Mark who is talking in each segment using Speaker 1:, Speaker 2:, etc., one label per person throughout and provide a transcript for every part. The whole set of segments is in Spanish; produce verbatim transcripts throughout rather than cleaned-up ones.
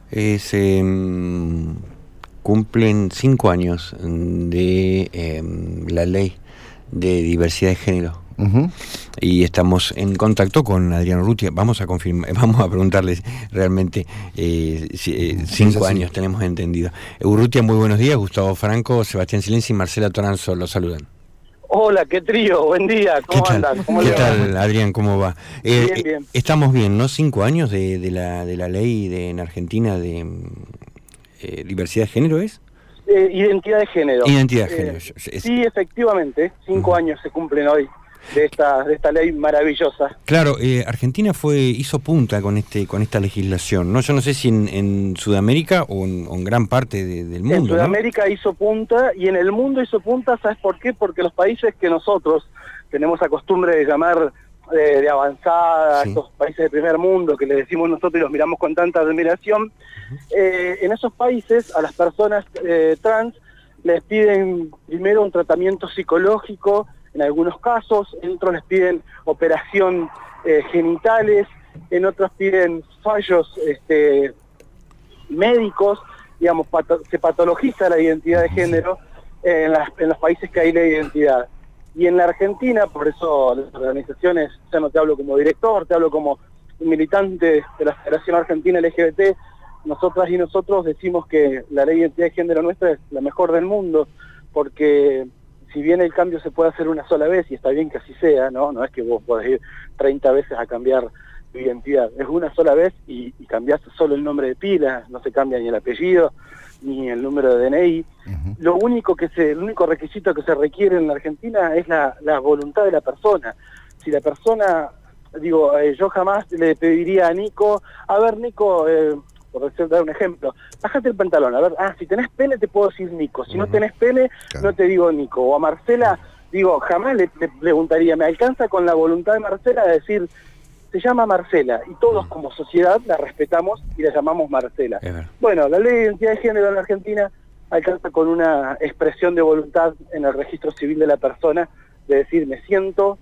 Speaker 1: Eh, se mm, cumplen cinco años de eh, la ley de diversidad de género.
Speaker 2: Uh-huh.
Speaker 1: Y estamos en contacto con Adrián Urrutia. Vamos a confirmar, vamos a preguntarles realmente eh, si, eh, cinco
Speaker 2: sí,
Speaker 1: años tenemos entendido. Urrutia, muy buenos días. Gustavo Franco, Sebastián Silenzi y Marcela Toranzo los saludan.
Speaker 3: Hola, qué trío, buen día, ¿cómo
Speaker 1: ¿Qué tal?
Speaker 3: andan? ¿Cómo
Speaker 1: ¿Qué
Speaker 3: le va?
Speaker 1: tal, Adrián? ¿Cómo va? Eh,
Speaker 3: Bien, bien.
Speaker 1: Estamos bien, ¿no? Cinco años de, de, la, de la ley de, en Argentina de eh, diversidad de género, ¿es?
Speaker 3: Eh, identidad de género.
Speaker 1: Identidad de género.
Speaker 3: Eh,
Speaker 1: Es...
Speaker 3: sí, efectivamente, cinco uh-huh. años se cumplen hoy de esta de esta ley maravillosa.
Speaker 1: Claro, eh, Argentina fue hizo punta con este con esta legislación, ¿no? Yo no sé si en, en Sudamérica o en, o en gran parte de, del mundo,
Speaker 3: En Sudamérica, ¿no?, hizo punta, y en el mundo hizo punta, ¿sabes por qué? Porque los países que nosotros tenemos la costumbre de llamar eh, de avanzada, sí, estos países de primer mundo que le decimos nosotros y los miramos con tanta admiración, uh-huh. eh, en esos países a las personas eh, trans les piden primero un tratamiento psicológico, en algunos casos, en otros les piden operación eh, genitales, en otros piden fallos este, médicos, digamos, pato se patologiza la identidad de género eh, en, las, en los países que hay la identidad. Y en la Argentina, por eso las organizaciones, ya no te hablo como director, te hablo como militante de la Federación Argentina L G B T, nosotras y nosotros decimos que la ley de identidad de género nuestra es la mejor del mundo, porque si bien el cambio se puede hacer una sola vez, y está bien que así sea, ¿no? No es que vos podés ir treinta veces a cambiar tu identidad, es una sola vez y, y cambiás solo el nombre de pila, no se cambia ni el apellido, ni el número de D N I. Uh-huh. Lo único que se, el único requisito que se requiere en la Argentina es la, la voluntad de la persona. Si la persona, digo, eh, yo jamás le pediría a Nico, a ver Nico, eh, por decir, dar un ejemplo, bájate el pantalón, a ver, ah, si tenés pene te puedo decir Nico, si uh-huh. no tenés pene, claro, no te digo Nico. O a Marcela, digo, jamás le, le preguntaría, me alcanza con la voluntad de Marcela de decir, se llama Marcela, y todos como sociedad la respetamos y la llamamos Marcela. Bueno, la ley de identidad de género en la Argentina alcanza con una expresión de voluntad en el registro civil de la persona, de decir, me siento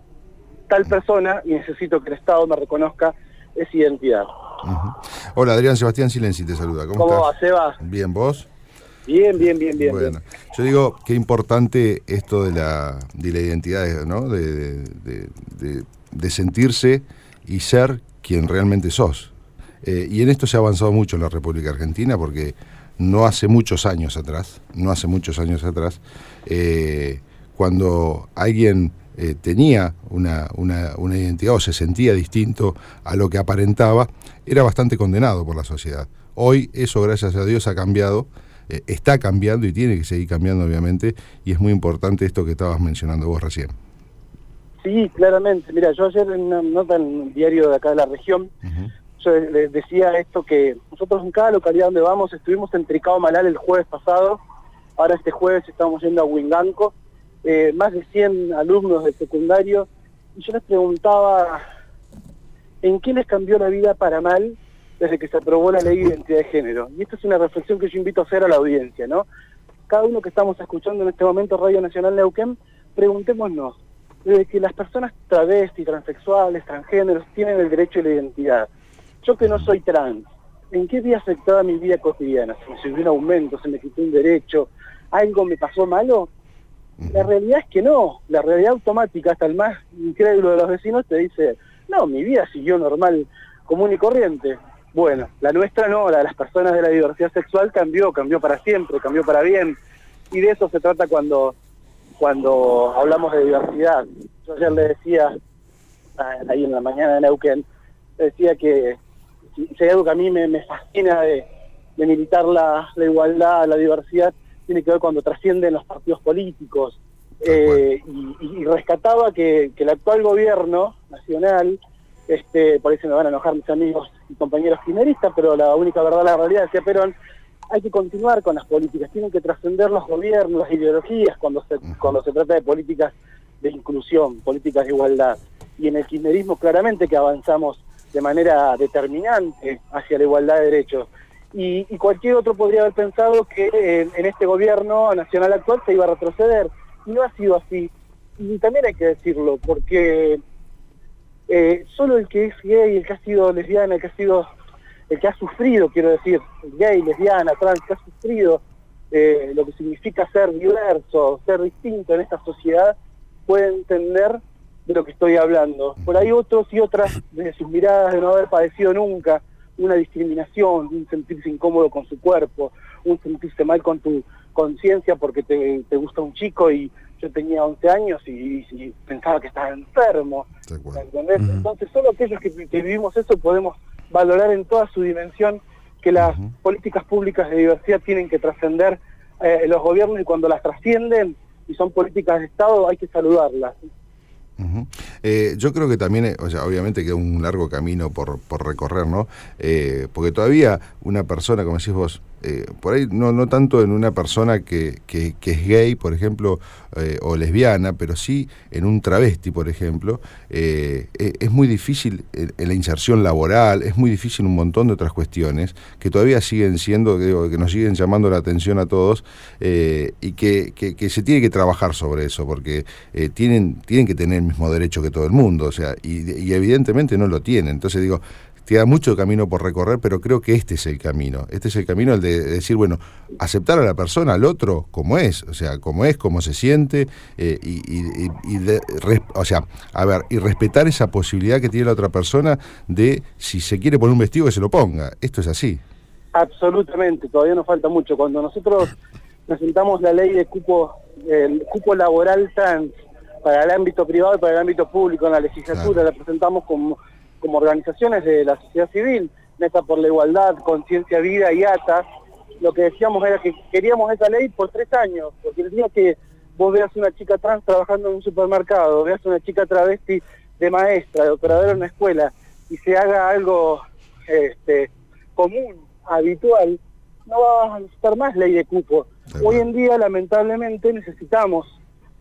Speaker 3: tal persona y necesito que el Estado me reconozca esa identidad.
Speaker 2: Uh-huh. Hola, Adrián, Sebastián Silenzi te saluda. ¿Cómo,
Speaker 3: ¿Cómo
Speaker 2: estás?
Speaker 3: va, Seba?
Speaker 2: Bien, ¿vos?
Speaker 3: Bien, bien, bien, bien.
Speaker 2: Bueno,
Speaker 3: bien.
Speaker 2: Yo digo, qué importante esto de la, de la identidad, ¿no? De, de, de, de, de sentirse y ser quien realmente sos. Eh, y en esto se ha avanzado mucho en la República Argentina, porque no hace muchos años atrás, no hace muchos años atrás, eh, cuando alguien eh, tenía una, una, una identidad o se sentía distinto a lo que aparentaba, era bastante condenado por la sociedad. Hoy eso, gracias a Dios, ha cambiado, eh, está cambiando y tiene que seguir cambiando, obviamente, y es muy importante esto que estabas mencionando vos recién.
Speaker 3: Sí, claramente. Mira, yo ayer en una nota en un diario de acá de la región, uh-huh. yo les decía esto, que nosotros en cada localidad donde vamos, estuvimos en Tricao Malal el jueves pasado, ahora este jueves estamos yendo a Huinganco, eh, más de cien alumnos del secundario, y yo les preguntaba, ¿en qué les cambió la vida para mal desde que se aprobó la ley de identidad de género? Y esta es una reflexión que yo invito a hacer a la audiencia, ¿no? Cada uno que estamos escuchando en este momento Radio Nacional Neuquén, preguntémonos, desde que las personas travestis, transexuales, transgéneros tienen el derecho a la identidad, yo que no soy trans, ¿en qué día afectaba mi vida cotidiana? ¿Se me subió un aumento? ¿Se me quitó un derecho? ¿Algo me pasó malo? La realidad es que no. La realidad automática, hasta el más incrédulo de los vecinos, te dice, no, mi vida siguió normal, común y corriente. Bueno, la nuestra no, la de las personas de la diversidad sexual cambió, cambió para siempre, cambió para bien. Y de eso se trata cuando, cuando hablamos de diversidad. Yo ayer le decía, ahí en la mañana de Neuquén, le decía que si, si hay algo que a mí me, me fascina de, de militar la, la igualdad, la diversidad, tiene que ver cuando trascienden los partidos políticos. Eh, y, y rescataba que, que el actual gobierno nacional, este, por ahí se me van a enojar mis amigos y compañeros kirchneristas, pero la única verdad, la realidad, decía Perón, hay que continuar con las políticas, tienen que trascender los gobiernos, las ideologías, cuando se, cuando se trata de políticas de inclusión, políticas de igualdad. Y en el kirchnerismo claramente que avanzamos de manera determinante hacia la igualdad de derechos. Y, y cualquier otro podría haber pensado que en, en este gobierno nacional actual se iba a retroceder. Y no ha sido así. Y también hay que decirlo, porque eh, solo el que es gay, el que ha sido lesbiana, el que ha sido el que ha sufrido, quiero decir, gay, lesbiana, trans, que ha sufrido eh, lo que significa ser diverso, ser distinto en esta sociedad, puede entender de lo que estoy hablando. Por ahí otros y otras, desde sus miradas de no haber padecido nunca una discriminación, un sentirse incómodo con su cuerpo, un sentirse mal con tu conciencia porque te, te gusta un chico y yo tenía once años y, y pensaba que estaba enfermo. ¿Entendés? Uh-huh. Entonces solo aquellos que, que vivimos eso podemos valorar en toda su dimensión que las uh-huh. políticas públicas de diversidad tienen que trascender eh, los gobiernos, y cuando las trascienden y son políticas de Estado hay que saludarlas.
Speaker 2: Uh-huh. eh, yo creo que también, o sea, obviamente queda un largo camino por, por recorrer, ¿no? Eh, porque todavía una persona, como decís vos, eh, por ahí no, no tanto en una persona que, que, que es gay, por ejemplo, eh, o lesbiana, pero sí en un travesti, por ejemplo, eh, eh, es muy difícil en, en la inserción laboral, es muy difícil un montón de otras cuestiones que todavía siguen siendo, que, digo, que nos siguen llamando la atención a todos, eh, y que, que, que se tiene que trabajar sobre eso, porque eh, tienen, tienen que tener el mismo derecho que todo el mundo, o sea, y, y evidentemente no lo tienen. Entonces digo, queda mucho camino por recorrer, pero creo que este es el camino. Este es el camino, el de decir, bueno, aceptar a la persona, al otro, como es, o sea, como es, como se siente, eh, y, y, y de, res, o sea, a ver, y respetar esa posibilidad que tiene la otra persona de, si se quiere poner un vestido, que se lo ponga. Esto es así.
Speaker 3: Absolutamente, todavía nos falta mucho. Cuando nosotros presentamos la ley de cupo, el cupo laboral trans para el ámbito privado y para el ámbito público en la legislatura, claro, la presentamos como como organizaciones de la sociedad civil, Mesa por la Igualdad, Conciencia Vida y A T A. Lo que decíamos era que queríamos esa ley por tres años, porque el día que vos veas una chica trans trabajando en un supermercado, veas una chica travesti de maestra, de operadora en una escuela, y se haga algo este, común, habitual, no va a necesitar más ley de cupo. Sí, hoy en día, lamentablemente, necesitamos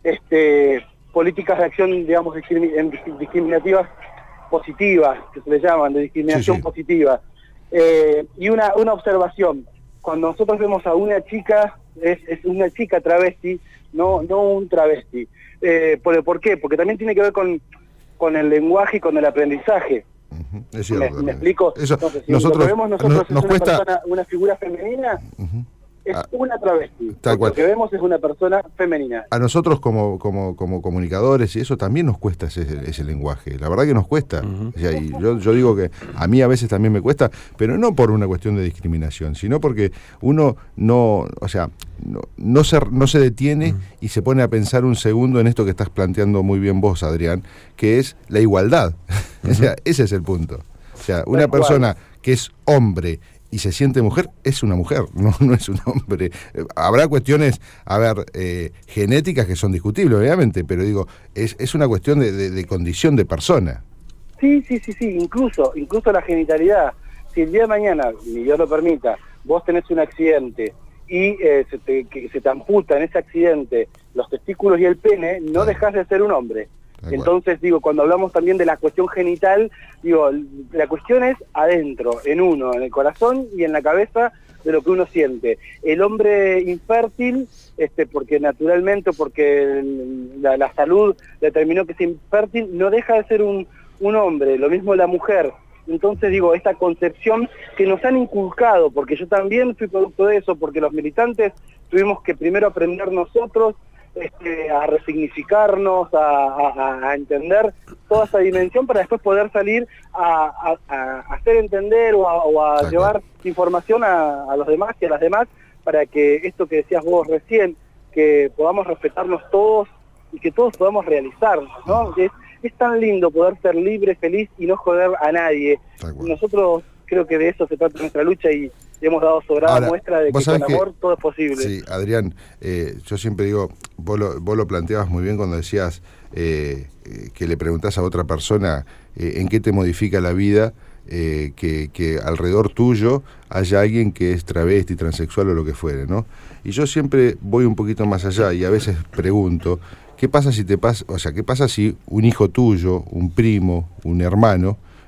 Speaker 3: este, políticas de acción, digamos, discrimin- discriminativas positivas, que se le llaman, de discriminación sí, sí. positiva. Eh, y una, una observación, cuando nosotros vemos a una chica, es, es una chica travesti, no, no un travesti. Eh, ¿por, ¿Por qué? Porque también tiene que ver con, con el lenguaje y con el aprendizaje.
Speaker 2: Uh-huh. Es cierto,
Speaker 3: ¿Me, ¿Me explico?
Speaker 2: Eso,
Speaker 3: Entonces, si
Speaker 2: nosotros,
Speaker 3: lo que vemos nosotros
Speaker 2: no,
Speaker 3: es
Speaker 2: nos
Speaker 3: una,
Speaker 2: cuesta...
Speaker 3: persona, una figura femenina, uh-huh. es ah, una travesti.
Speaker 2: Tal cual.
Speaker 3: Lo que vemos es una persona femenina.
Speaker 2: A nosotros como, como, como comunicadores y eso también nos cuesta ese, ese lenguaje. La verdad que nos cuesta. Uh-huh. O sea, y yo, yo digo que a mí a veces también me cuesta, pero no por una cuestión de discriminación, sino porque uno no, o sea, no, no, se, no se detiene uh-huh. y se pone a pensar un segundo en esto que estás planteando muy bien vos, Adrián, que es la igualdad. Uh-huh. O sea, ese es el punto. O sea, una persona que es hombre y se siente mujer, es una mujer, no, no es un hombre. Habrá cuestiones, a ver, eh, genéticas que son discutibles, obviamente, pero digo, es, es una cuestión de, de, de condición de persona.
Speaker 3: Sí, sí, sí, sí, incluso, incluso la genitalidad. Si el día de mañana, ni Dios lo permita, vos tenés un accidente y eh, se, te, que se te amputa en ese accidente los testículos y el pene, no dejás de ser un hombre. Entonces, digo, cuando hablamos también de la cuestión genital, digo, la cuestión es adentro, en uno, en el corazón y en la cabeza de lo que uno siente. El hombre infértil, este, porque naturalmente, porque la, la salud determinó que es infértil, no deja de ser un, un hombre, lo mismo la mujer. Entonces, digo, esta concepción que nos han inculcado, porque yo también fui producto de eso, porque los militantes tuvimos que primero aprender nosotros, Este, a resignificarnos, a, a, a entender toda esa dimensión para después poder salir a, a, a hacer entender o a, o a okay. llevar información a, a los demás y a las demás para que esto que decías vos recién, que podamos respetarnos todos y que todos podamos realizarnos, ¿no? Es, es tan lindo poder ser libre, feliz y no joder a nadie. Nosotros creo que de eso se trata nuestra lucha y hemos dado sobrada Ahora, muestra de que con amor que, todo es posible.
Speaker 2: Sí, Adrián, eh, yo siempre digo, vos lo, vos lo planteabas muy bien cuando decías eh, que le preguntás a otra persona eh, en qué te modifica la vida, eh, que, que alrededor tuyo haya alguien que es travesti, transexual o lo que fuere, ¿no? Y yo siempre voy un poquito más allá y a veces pregunto, ¿qué pasa si te pasa, o sea, qué pasa si un hijo tuyo, un primo, un hermano,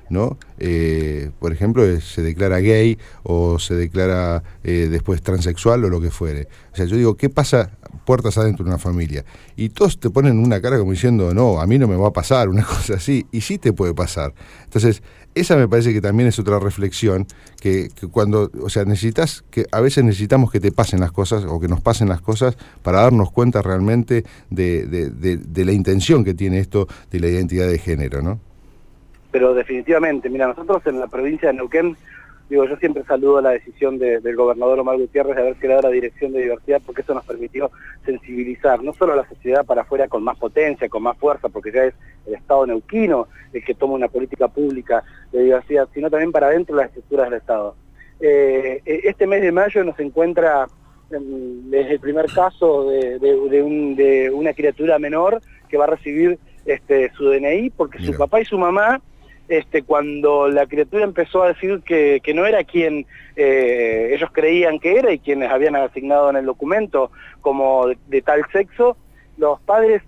Speaker 2: ¿no? Eh, por ejemplo, eh, se declara gay o se declara eh, después transexual o lo que fuere. O sea, yo digo, ¿qué pasa puertas adentro de una familia? Y todos te ponen una cara como diciendo, no, a mí no me va a pasar, una cosa así, y sí te puede pasar. Entonces, esa me parece que también es otra reflexión, que, que cuando, o sea, necesitas, que a veces necesitamos que te pasen las cosas, o que nos pasen las cosas, para darnos cuenta realmente de, de, de, de la intención que tiene esto de la identidad de género, ¿no?
Speaker 3: Pero definitivamente, mira, nosotros en la provincia de Neuquén, digo, yo siempre saludo la decisión de, del gobernador Omar Gutiérrez de haber creado la Dirección de Diversidad, porque eso nos permitió sensibilizar no solo a la sociedad para afuera con más potencia, con más fuerza, porque ya es el Estado neuquino el que toma una política pública de diversidad, sino también para adentro de las estructuras del Estado. Eh, este mes de mayo nos encuentra desde el primer caso de, de, de, un, de una criatura menor que va a recibir este, su D N I, porque Mira. su papá y su mamá, Este, cuando la criatura empezó a decir que, que no era quien eh, ellos creían que era y quienes habían asignado en el documento como de, de tal sexo, los padres,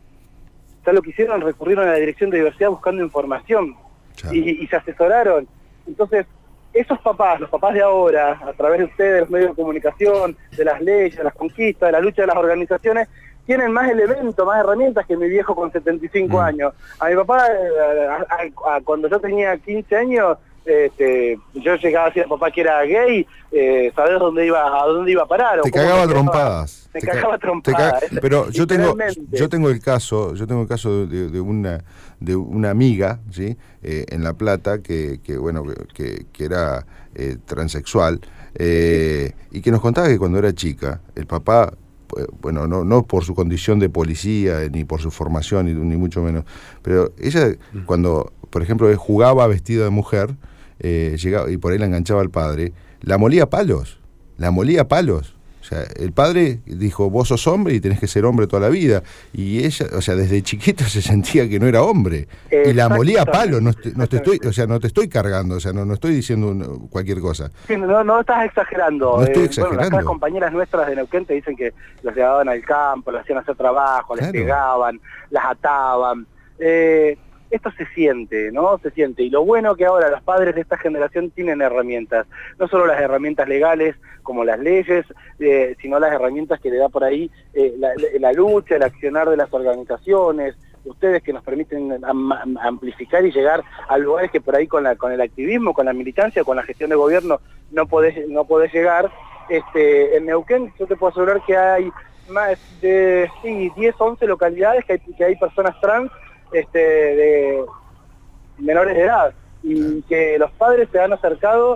Speaker 3: ya lo que hicieron, recurrieron a la Dirección de Diversidad buscando información y, y se asesoraron. Entonces, esos papás, los papás de ahora, a través de ustedes, de los medios de comunicación, de las leyes, de las conquistas, de la lucha de las organizaciones, tienen más elementos, más herramientas que mi viejo con setenta y cinco mm. años. A mi papá, a, a, a, cuando yo tenía quince años, este, yo llegaba a decir a papá que era gay, eh, ¿sabés dónde iba, a dónde iba a parar?
Speaker 2: Te cagaba trompadas.
Speaker 3: Me
Speaker 2: te
Speaker 3: cagaba trompadas.
Speaker 2: Ca pero yo tengo, yo tengo el caso, yo tengo el caso de, de una de una amiga, ¿sí? Eh, en La Plata, que, que bueno, que, que era eh, transexual, eh, y que nos contaba que cuando era chica, el papá, bueno, no, no por su condición de policía, ni por su formación, ni, ni mucho menos, pero ella, cuando, por ejemplo, jugaba vestida de mujer, eh, llegaba, y por ahí la enganchaba al padre, la molía a palos, la molía a palos. O sea, el padre dijo, vos sos hombre y tenés que ser hombre toda la vida. Y ella, o sea, desde chiquito se sentía que no era hombre. Y la molía a palo, no, te, no te estoy, o sea, no te estoy cargando, o sea, no, no estoy diciendo cualquier cosa.
Speaker 3: Sí, no, no estás exagerando.
Speaker 2: No estoy
Speaker 3: eh,
Speaker 2: exagerando.
Speaker 3: Bueno, las compañeras nuestras de Neuquén te dicen que los llevaban al campo, los hacían hacer trabajo, claro. les pegaban, las ataban. Eh, esto se siente, ¿no? Se siente. Y lo bueno que ahora los padres de esta generación tienen herramientas. No solo las herramientas legales, como las leyes, eh, sino las herramientas que le da por ahí eh, la, la lucha, el accionar de las organizaciones, ustedes que nos permiten am amplificar y llegar a lugares que por ahí con, la, con el activismo, con la militancia, con la gestión de gobierno no podés, no podés llegar. Este, en Neuquén yo te puedo asegurar que hay más de sí, diez, once localidades que hay, que hay personas trans este, de menores de edad y que los padres se han acercado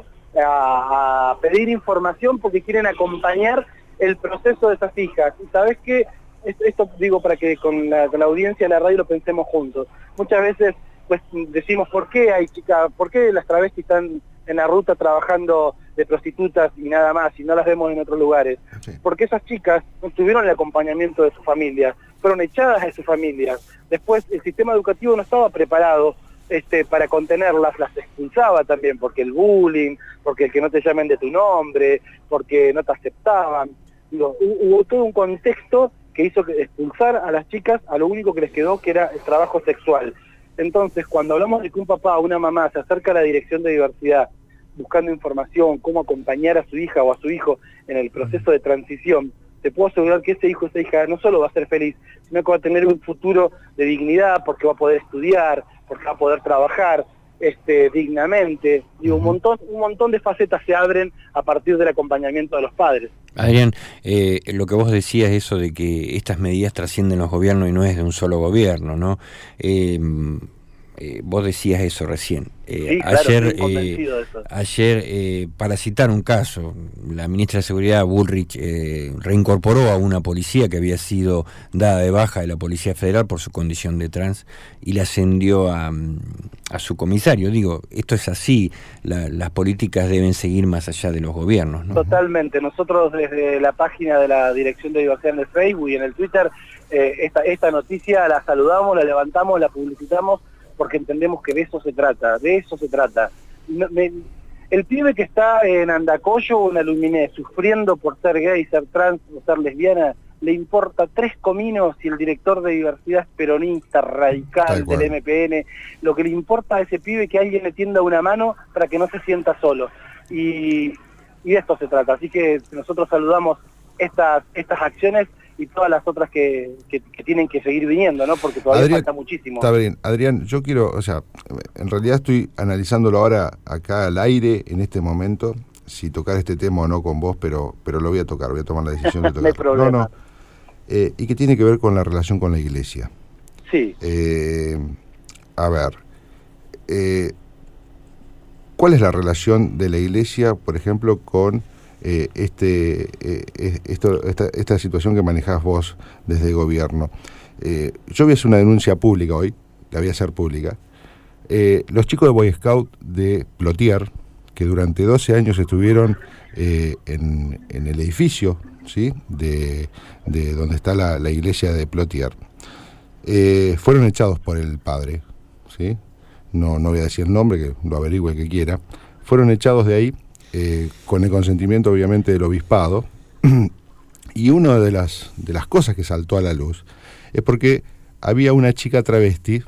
Speaker 3: a, a pedir información porque quieren acompañar el proceso de esas hijas. Y sabes qué, esto digo para que con la, con la audiencia de la radio lo pensemos juntos. Muchas veces pues decimos por qué hay chicas, por qué las travestis están en la ruta trabajando de prostitutas y nada más, y no las vemos en otros lugares. Sí. Porque esas chicas no tuvieron el acompañamiento de sus familias, fueron echadas de sus familias. Después el sistema educativo no estaba preparado este, para contenerlas, las expulsaba también, porque el bullying, porque el que no te llamen de tu nombre, porque no te aceptaban. Digo, hubo todo un contexto que hizo que expulsar a las chicas a lo único que les quedó, que era el trabajo sexual. Entonces, cuando hablamos de que un papá o una mamá se acerca a la Dirección de Diversidad buscando información, cómo acompañar a su hija o a su hijo en el proceso de transición, te puedo asegurar que ese hijo o esa hija no solo va a ser feliz, sino que va a tener un futuro de dignidad, porque va a poder estudiar, porque va a poder trabajar este, dignamente. Digo, un montón, un montón de facetas se abren a partir del acompañamiento de los padres.
Speaker 1: Adrián, eh, lo que vos decías, eso de que estas medidas trascienden los gobiernos y no es de un solo gobierno, ¿no? Eh, eh, vos decías eso recién. Eh,
Speaker 3: sí, claro,
Speaker 1: ayer,
Speaker 3: estoy convencido
Speaker 1: eh,
Speaker 3: de eso.
Speaker 1: ayer eh, para citar un caso, la ministra de Seguridad, Bullrich, eh, reincorporó a una policía que había sido dada de baja de la Policía Federal por su condición de trans y la ascendió a, a su comisario. Digo, esto es así, la, las políticas deben seguir más allá de los gobiernos, ¿no?
Speaker 3: Totalmente. Nosotros desde la página de la Dirección de Diversidad en el Facebook y en el Twitter, eh, esta, esta noticia la saludamos, la levantamos, la publicitamos, porque entendemos que de eso se trata, de eso se trata. Me, me, el pibe que está en Andacollo o en Aluminé sufriendo por ser gay, ser trans o ser lesbiana, le importa tres cominos si el director de diversidad es peronista, radical, del M P N. Lo que le importa a ese pibe es que alguien le tienda una mano para que no se sienta solo. Y, y de esto se trata. Así que nosotros saludamos estas, estas acciones y todas las otras que, que, que tienen que seguir viniendo, ¿no? Porque todavía
Speaker 2: Adrián,
Speaker 3: falta muchísimo.
Speaker 2: Está bien. Adrián, yo quiero, o sea, en realidad estoy analizándolo ahora acá al aire, en este momento, si tocar este tema o no con vos, pero, pero lo voy a tocar, voy a tomar la decisión de tocar.
Speaker 3: No hay problema.
Speaker 2: No, no. Eh, y que tiene que ver con la relación con la iglesia.
Speaker 3: Sí.
Speaker 2: Eh, a ver, eh, ¿cuál es la relación de la iglesia, por ejemplo, con eh, este, eh, esto, esta, esta situación que manejás vos desde el gobierno? Eh, yo voy a hacer una denuncia pública hoy, la voy a hacer pública. Eh, los chicos de Boy Scout de Plotier, que durante doce años estuvieron eh, en, en el edificio, ¿sí?, de, de donde está la, la iglesia de Plotier, eh, fueron echados por el padre, ¿sí? No, no voy a decir el nombre, que lo averigüe el que quiera. Fueron echados de ahí eh, con el consentimiento obviamente del obispado, y una de las, de las cosas que saltó a la luz es porque había una chica travesti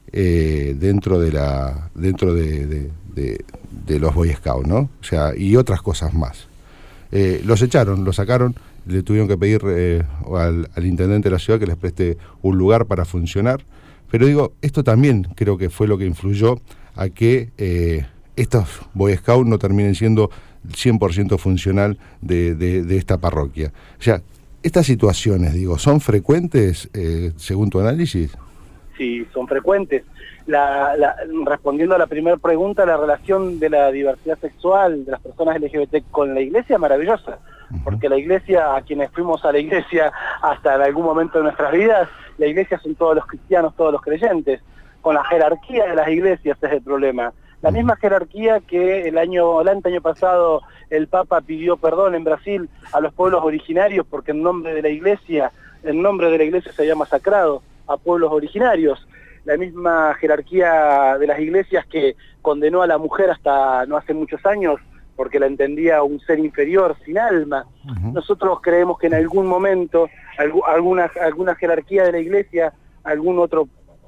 Speaker 2: eh, dentro de la dentro de, de, de, de los Boy Scouts, ¿no? O sea, y otras cosas más. Eh, los echaron, los sacaron, le tuvieron que pedir eh, al, al intendente de la ciudad que les preste un lugar para funcionar, pero digo, esto también creo que fue lo que influyó a que eh, estos Boy Scouts no terminen siendo cien por ciento funcional de, de, de esta parroquia. O sea, estas situaciones, digo, ¿son frecuentes eh, según tu análisis?
Speaker 3: Sí, son frecuentes. La, la, respondiendo a la primera pregunta, la relación de la diversidad sexual de las personas L G B T con la iglesia es maravillosa, uh-huh. Porque la iglesia, a quienes fuimos a la iglesia hasta en algún momento de nuestras vidas, la iglesia son todos los cristianos, todos los creyentes. Con la jerarquía de las iglesias es el problema. La uh-huh. misma jerarquía que el año, el año pasado el Papa pidió perdón en Brasil a los pueblos originarios porque en nombre de la iglesia, en nombre de la iglesia se había masacrado a pueblos originarios. La misma jerarquía de las iglesias que condenó a la mujer hasta no hace muchos años porque la entendía un ser inferior, sin alma. Uh-huh. Nosotros creemos que en algún momento alguna, alguna jerarquía de la iglesia, algún otro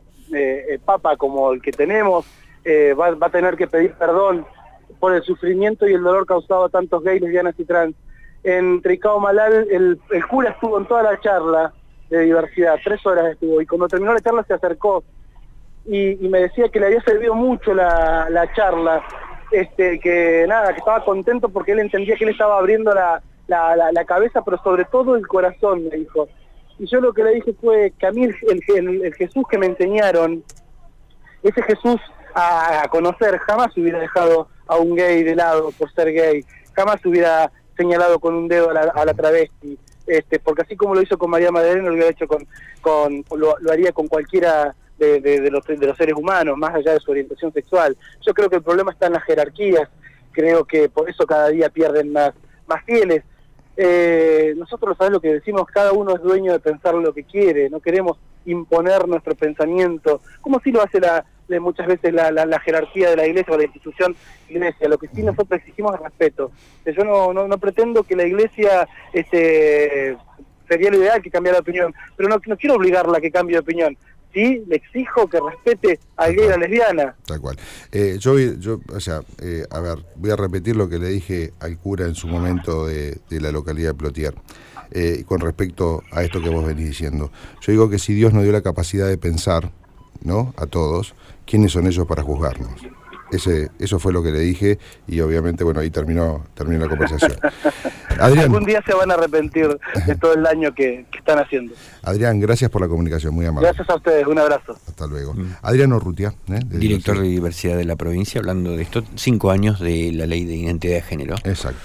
Speaker 3: eh, eh, papa como el que tenemos, eh, va, va a tener que pedir perdón por el sufrimiento y el dolor causado a tantos gays, lesbianas y trans. En Tricao Malal el, el cura estuvo en toda la charla de diversidad, tres horas estuvo, y cuando terminó la charla se acercó y, y me decía que le había servido mucho la, la charla, este, que nada, que estaba contento porque él entendía que él estaba abriendo la, la, la, la cabeza, pero sobre todo el corazón, me dijo. Y yo lo que le dije fue que a mí el, el, el Jesús que me enseñaron, ese Jesús a, a conocer, jamás hubiera dejado a un gay de lado por ser gay, jamás hubiera señalado con un dedo a la, a la travesti, este, porque así como lo hizo con María Magdalena, lo hubiera hecho con, con lo, lo haría con cualquiera de, de, de, los, de los seres humanos, más allá de su orientación sexual. Yo creo que el problema está en las jerarquías, creo que por eso cada día pierden más, más fieles. Eh, nosotros, ¿sabes lo que decimos? Cada uno es dueño de pensar lo que quiere, no queremos imponer nuestro pensamiento, como sí lo hace la, de muchas veces la, la, la jerarquía de la iglesia o la institución iglesia. Lo que sí nosotros exigimos es respeto. Yo no, no, no pretendo que la iglesia, este, sería lo ideal que cambiara de opinión, pero no, no quiero obligarla a que cambie de opinión. Sí, le exijo que respete a gay y a lesbiana.
Speaker 2: Tal cual. Eh, yo, yo, o sea, eh, a ver, voy a repetir lo que le dije al cura en su momento de, de la localidad de Plotier, eh, con respecto a esto que vos venís diciendo. Yo digo que si Dios nos dio la capacidad de pensar, ¿no?, a todos, ¿quiénes son ellos para juzgarnos? Ese, eso fue lo que le dije y obviamente, bueno, ahí terminó, terminó la conversación. Adrián,
Speaker 3: algún día se van a arrepentir de todo el daño que, que están haciendo.
Speaker 2: Adrián, gracias por la comunicación, muy amable.
Speaker 3: Gracias a ustedes, un abrazo.
Speaker 2: Hasta luego. Mm. Adrián Urrutia, ¿eh?
Speaker 1: de director de diversidad de la provincia, hablando de esto, cinco años de la ley de identidad de género.
Speaker 2: Exacto.